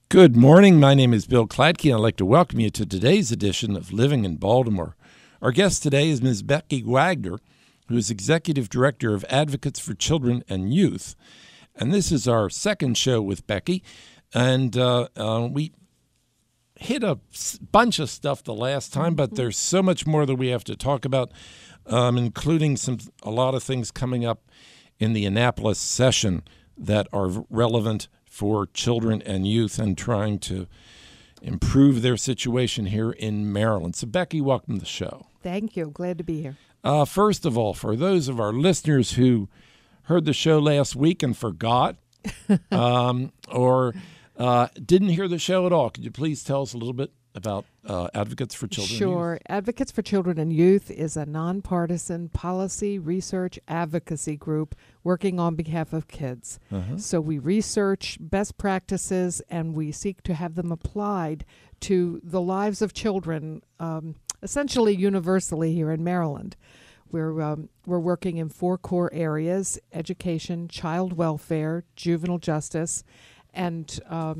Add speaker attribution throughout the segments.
Speaker 1: Good morning. My name is Bill Kladke, and I'd like to welcome you to today's edition of Living in Baltimore. Our guest today is Ms. Becky Wagner, who is Executive Director of Advocates for Children and Youth. And this is our second show with Becky. And we hit a bunch of stuff the last time, but there's so much more that we have to talk about, including a lot of things coming up in the Annapolis session that are relevant for children and youth and trying to improve their situation here in Maryland. So, Becky, welcome to the show.
Speaker 2: Thank you. Glad to be here.
Speaker 1: First of all, for those of our listeners who heard the show last week and forgot or didn't hear the show at all, could you please tell us a little bit about Advocates for Children
Speaker 2: Sure.
Speaker 1: and Youth?
Speaker 2: Advocates for Children and Youth is a nonpartisan policy, research, advocacy group working on behalf of kids. So we research best practices and we seek to have them applied to the lives of children, essentially universally here in Maryland. We're working in 4 core areas: education, child welfare, juvenile justice, and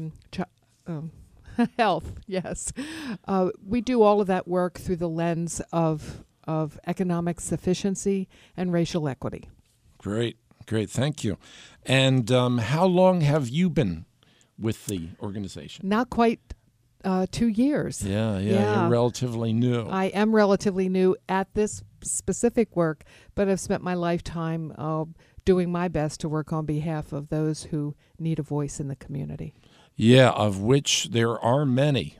Speaker 2: health. Yes. We do all of that work through the lens of economic sufficiency and racial equity.
Speaker 1: Great. Thank you. And how long have you been with the organization?
Speaker 2: Not quite 2 years.
Speaker 1: Yeah. You're relatively new.
Speaker 2: I am relatively new at this specific work, but I've spent my lifetime doing my best to work on behalf of those who need a voice in the community. Yeah,
Speaker 1: of which there are many,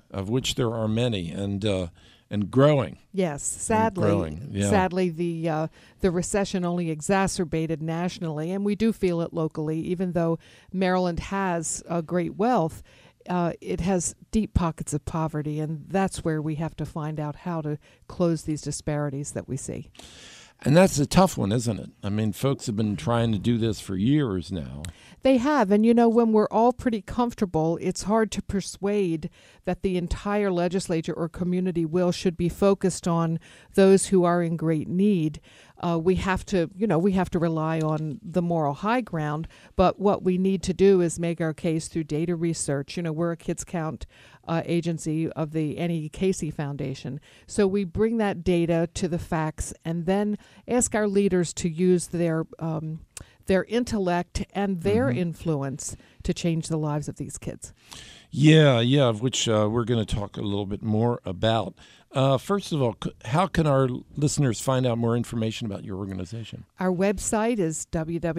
Speaker 1: and growing.
Speaker 2: Yes, sadly, sadly, the recession only exacerbated nationally, and we do feel it locally. Even though Maryland has great wealth, it has deep pockets of poverty, and that's where we have to find out how to close these disparities that we see.
Speaker 1: And that's a tough one, isn't it? I mean, folks have been trying to do this for years now.
Speaker 2: They have. And, when we're all pretty comfortable, it's hard to persuade that the entire legislature or community will should be focused on those who are in great need. We have to rely on the moral high ground. But what we need to do is make our case through data research. We're a Kids Count agency of the Annie Casey Foundation. So we bring that data to the facts and then ask our leaders to use their intellect and their influence to change the lives of these kids.
Speaker 1: Yeah, of which we're going to talk a little bit more about. First of all, how can our listeners find out more information about your organization?
Speaker 2: Our website is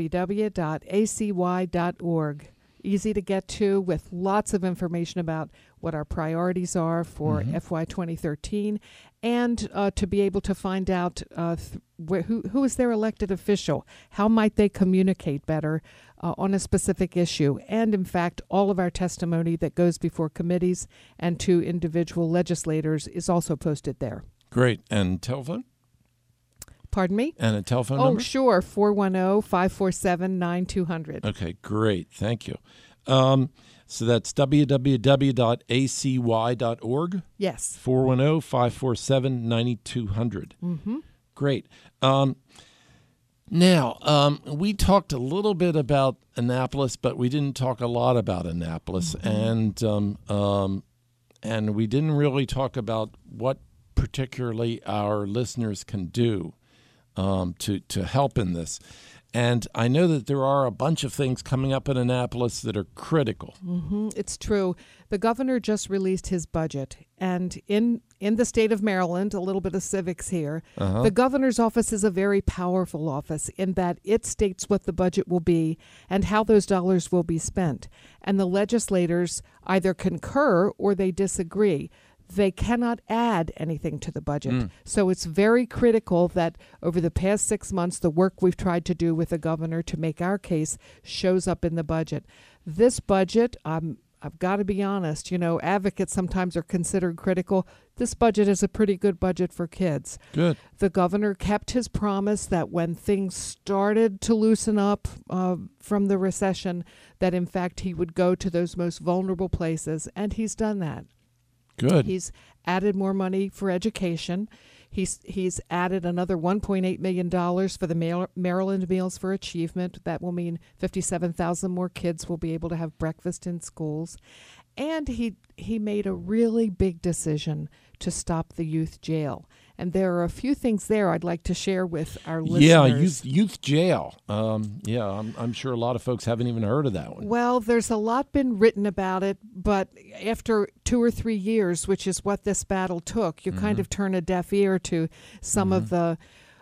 Speaker 2: www.acy.org. Easy to get to, with lots of information about what our priorities are for FY 2013, and to be able to find out who is their elected official, how might they communicate better on a specific issue, and in fact, all of our testimony that goes before committees and to individual legislators is also posted there.
Speaker 1: Great. And telephone?
Speaker 2: Pardon me?
Speaker 1: And a telephone number?
Speaker 2: Oh, sure, 410-547-9200.
Speaker 1: Okay, great. Thank you. So that's www.acy.org?
Speaker 2: Yes.
Speaker 1: 410-547-9200. Great. Now, we talked a little bit about Annapolis, but we didn't talk a lot about Annapolis, and we didn't really talk about what particularly our listeners can do to help in this. And I know that there are a bunch of things coming up in Annapolis that are critical.
Speaker 2: It's true. The governor just released his budget. And in the state of Maryland, a little bit of civics here, the governor's office is a very powerful office in that it states what the budget will be and how those dollars will be spent. And the legislators either concur or they disagree. They cannot add anything to the budget. So it's very critical that over the past 6 months, the work we've tried to do with the governor to make our case shows up in the budget. This budget, I've got to be honest, advocates sometimes are considered critical. This budget is a pretty good budget for kids.
Speaker 1: Good.
Speaker 2: The governor kept his promise that when things started to loosen up from the recession, that in fact he would go to those most vulnerable places, and he's done that.
Speaker 1: Good.
Speaker 2: He's added more money for education. He's added another $1.8 million for the Maryland Meals for Achievement. That will mean 57,000 more kids will be able to have breakfast in schools. And he made a really big decision to stop the youth jail. And there are a few things there I'd like to share with our listeners.
Speaker 1: Yeah, youth jail. I'm sure a lot of folks haven't even heard of that one.
Speaker 2: Well, there's a lot been written about it, but after 2 or 3 years, which is what this battle took, you kind of turn a deaf ear to some of the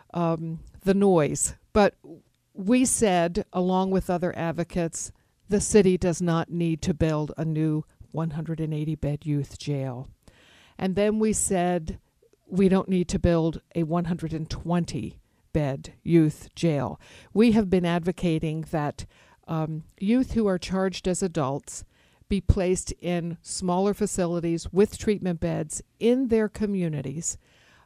Speaker 2: noise. But we said, along with other advocates, the city does not need to build a new 180-bed youth jail. And then we said we don't need to build a 120-bed youth jail. We have been advocating that youth who are charged as adults be placed in smaller facilities with treatment beds in their communities.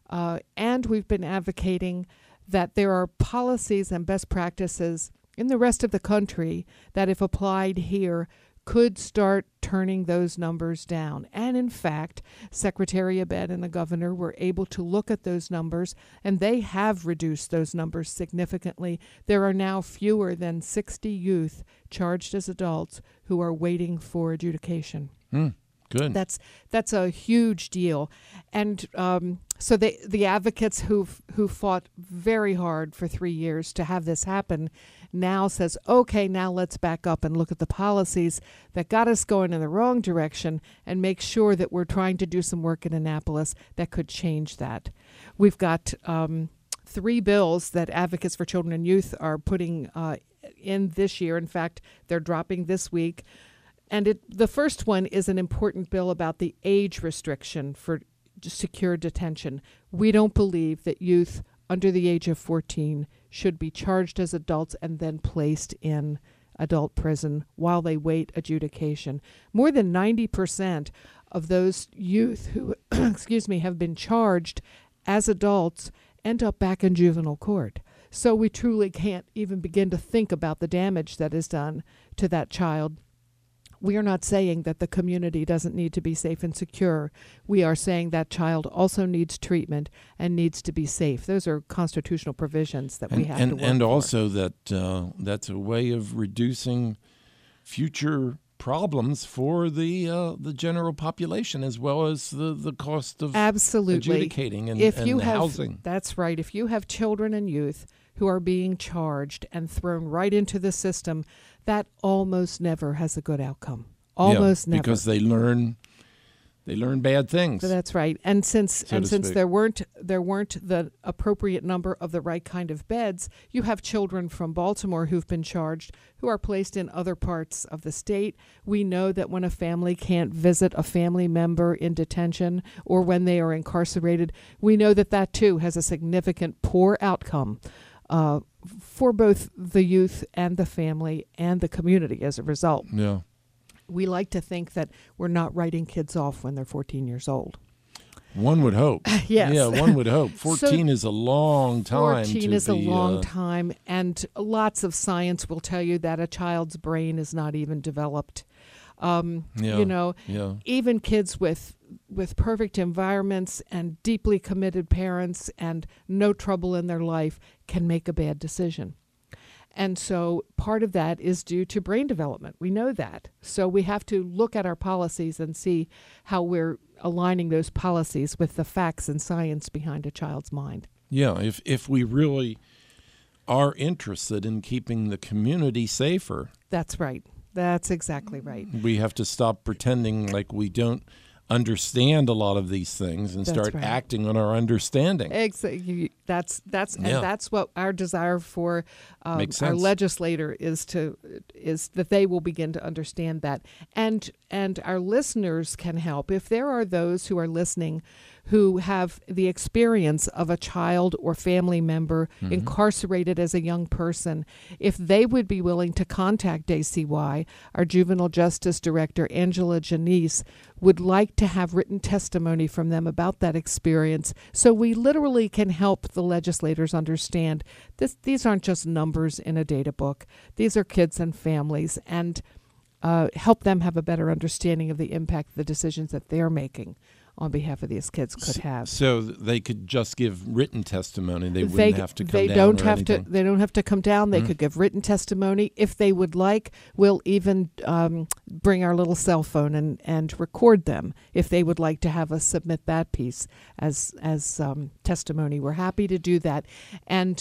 Speaker 2: And we've been advocating that there are policies and best practices in the rest of the country that, if applied here, could start turning those numbers down. And in fact, Secretary Abed and the governor were able to look at those numbers, and they have reduced those numbers significantly. There are now fewer than 60 youth charged as adults who are waiting for adjudication.
Speaker 1: Good.
Speaker 2: That's a huge deal. And so the advocates who fought very hard for 3 years to have this happen now says, okay, now let's back up and look at the policies that got us going in the wrong direction and make sure that we're trying to do some work in Annapolis that could change that. We've got 3 bills that Advocates for Children and Youth are putting in this year. In fact, they're dropping this week. And the first one is an important bill about the age restriction for secure detention. We don't believe that youth under the age of 14 should be charged as adults and then placed in adult prison while they wait adjudication. More than 90% of those youth who have been charged as adults end up back in juvenile court. So we truly can't even begin to think about the damage that is done to that child. We are not saying that the community doesn't need to be safe and secure. We are saying that child also needs treatment and needs to be safe. Those are constitutional provisions that we have to work
Speaker 1: and
Speaker 2: for.
Speaker 1: Also that that's a way of reducing future problems for the general population, as well as the cost of adjudicating and housing.
Speaker 2: That's right. If you have children and youth who are being charged and thrown right into the system, that almost never has a good outcome. Almost never.
Speaker 1: Because they learn bad things.
Speaker 2: That's right. And since there weren't the appropriate number of the right kind of beds, you have children from Baltimore who've been charged who are placed in other parts of the state. We know that when a family can't visit a family member in detention or when they are incarcerated, we know that too has a significant poor outcome for both the youth and the family and the community as a result.
Speaker 1: Yeah.
Speaker 2: We like to think that we're not writing kids off when they're 14 years old.
Speaker 1: One would hope.
Speaker 2: Yes.
Speaker 1: Yeah, one would hope. 14 is a long time.
Speaker 2: 14 is a long time, and lots of science will tell you that a child's brain is not even developed. Even kids with perfect environments and deeply committed parents and no trouble in their life can make a bad decision. And so part of that is due to brain development. We know that. So we have to look at our policies and see how we're aligning those policies with the facts and science behind a child's mind.
Speaker 1: Yeah, if we really are interested in keeping the community safer.
Speaker 2: That's right. That's exactly right.
Speaker 1: We have to stop pretending like we don't understand a lot of these things and start acting on our understanding.
Speaker 2: Exactly. That's what our desire for our legislator is that they will begin to understand that, and our listeners can help. If there are those who are listening who have the experience of a child or family member incarcerated as a young person, if they would be willing to contact ACY, our Juvenile Justice Director, Angela Janice, would like to have written testimony from them about that experience, so we literally can help the legislators understand these aren't just numbers in a data book. These are kids and families, and help them have a better understanding of the impact of the decisions that they're making on behalf of these kids could have.
Speaker 1: So they could just give written testimony. They wouldn't have to come down.
Speaker 2: They don't have to come down. They could give written testimony if they would like. We'll even bring our little cell phone and record them if they would like to have us submit that piece as testimony. We're happy to do that. And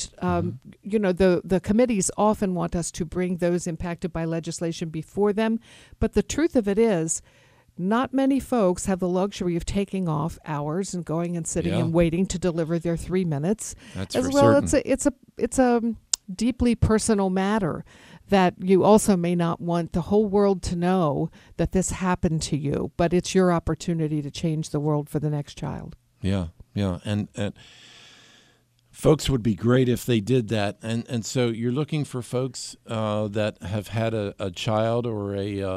Speaker 2: the committees often want us to bring those impacted by legislation before them. But the truth of it is, not many folks have the luxury of taking off hours and going and sitting and waiting to deliver their 3 minutes.
Speaker 1: That's
Speaker 2: as
Speaker 1: for
Speaker 2: well.
Speaker 1: certain.
Speaker 2: It's a deeply personal matter that you also may not want the whole world to know that this happened to you, but it's your opportunity to change the world for the next child.
Speaker 1: Yeah, and folks would be great if they did that. And so you're looking for folks that have had a child or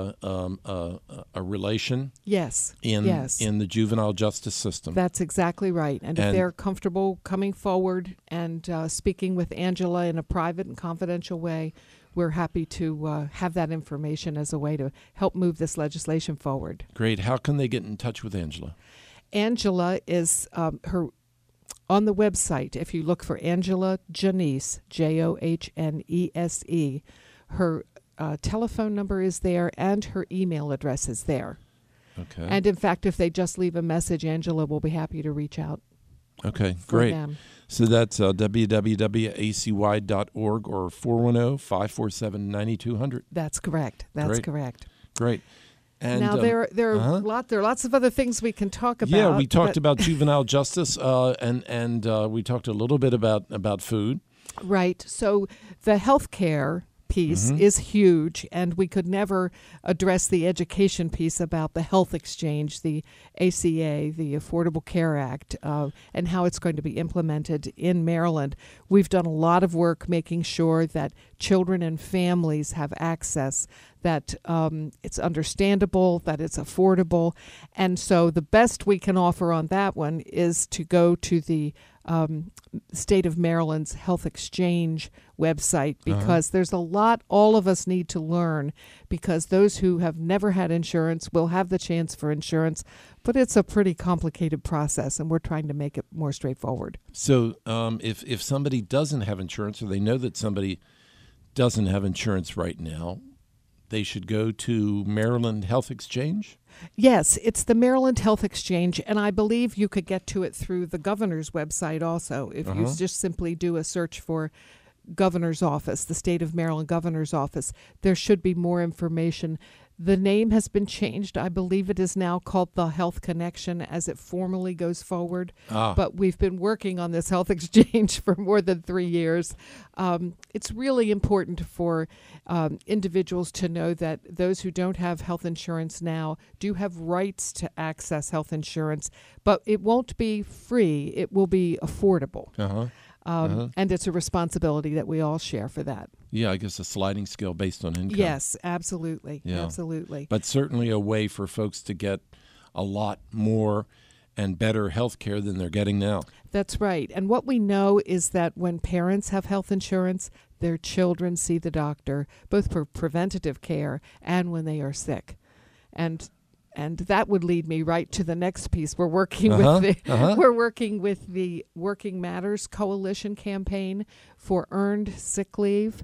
Speaker 1: a relation.
Speaker 2: Yes.
Speaker 1: In the juvenile justice system.
Speaker 2: That's exactly right. And if they're comfortable coming forward and speaking with Angela in a private and confidential way, we're happy to have that information as a way to help move this legislation forward.
Speaker 1: Great. How can they get in touch with Angela?
Speaker 2: Angela is her on the website. If you look for Angela Johnese, Johnese, her telephone number is there and her email address is there.
Speaker 1: Okay.
Speaker 2: And in fact, if they just leave a message, Angela will be happy to reach out.
Speaker 1: Okay, great.
Speaker 2: Them.
Speaker 1: So that's www.acy.org or 410-547-9200.
Speaker 2: That's correct. Correct.
Speaker 1: Great. And
Speaker 2: now there are lots of other things we can talk about.
Speaker 1: Yeah, we talked about juvenile justice, and we talked a little bit about food.
Speaker 2: Right. So the healthcare piece is huge, and we could never address the education piece about the health exchange, the ACA, the Affordable Care Act, and how it's going to be implemented in Maryland. We've done a lot of work making sure that children and families have access, that it's understandable, that it's affordable. And so the best we can offer on that one is to go to the State of Maryland's Health Exchange website, because there's a lot all of us need to learn, because those who have never had insurance will have the chance for insurance, but it's a pretty complicated process, and we're trying to make it more straightforward.
Speaker 1: So if somebody doesn't have insurance, or they know that somebody doesn't have insurance right now, they should go to Maryland Health Exchange?
Speaker 2: Yes, it's the Maryland Health Exchange, and I believe you could get to it through the governor's website also. If you just simply do a search for governor's office, the State of Maryland governor's office, there should be more information. The name has been changed. I believe it is now called the Health Connection as it formally goes forward. But we've been working on this health exchange for more than 3 years. It's really important for individuals to know that those who don't have health insurance now do have rights to access health insurance, but it won't be free. It will be affordable. And it's a responsibility that we all share for that.
Speaker 1: Yeah, I guess a sliding scale based on income.
Speaker 2: Yes, absolutely.
Speaker 1: Yeah.
Speaker 2: Absolutely.
Speaker 1: But certainly a way for folks to get a lot more and better health care than they're getting now.
Speaker 2: That's right. And what we know is that when parents have health insurance, their children see the doctor, both for preventative care and when they are sick. And that would lead me right to the next piece. We're working we're working with the Working Matters Coalition campaign for earned sick leave.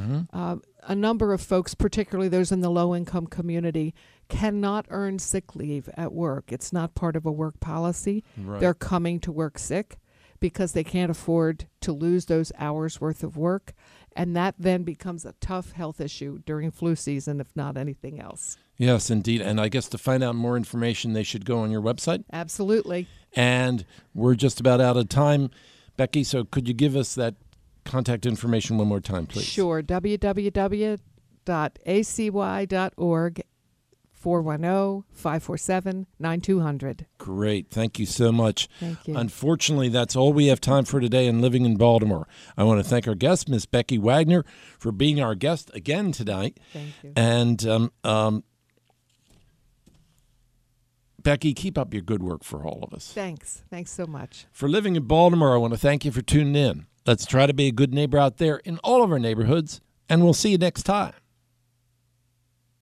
Speaker 2: A number of folks, particularly those in the low-income community, cannot earn sick leave at work. It's not part of a work policy.
Speaker 1: Right.
Speaker 2: They're coming to work sick because they can't afford to lose those hours worth of work. And that then becomes a tough health issue during flu season, if not anything else.
Speaker 1: Yes, indeed. And I guess to find out more information, they should go on your website?
Speaker 2: Absolutely.
Speaker 1: And we're just about out of time. Becky, so could you give us that contact information one more time, please?
Speaker 2: Sure. www.acy.org, 410-547-9200.
Speaker 1: Great. Thank you so much.
Speaker 2: Thank you.
Speaker 1: Unfortunately, that's all we have time for today in Living in Baltimore. I want to thank our guest, Miss Becky Wagner, for being our guest again tonight.
Speaker 2: Thank you.
Speaker 1: And Becky, keep up your good work for all of us.
Speaker 2: Thanks. Thanks so much.
Speaker 1: For Living in Baltimore, I want to thank you for tuning in. Let's try to be a good neighbor out there in all of our neighborhoods, and we'll see you next time.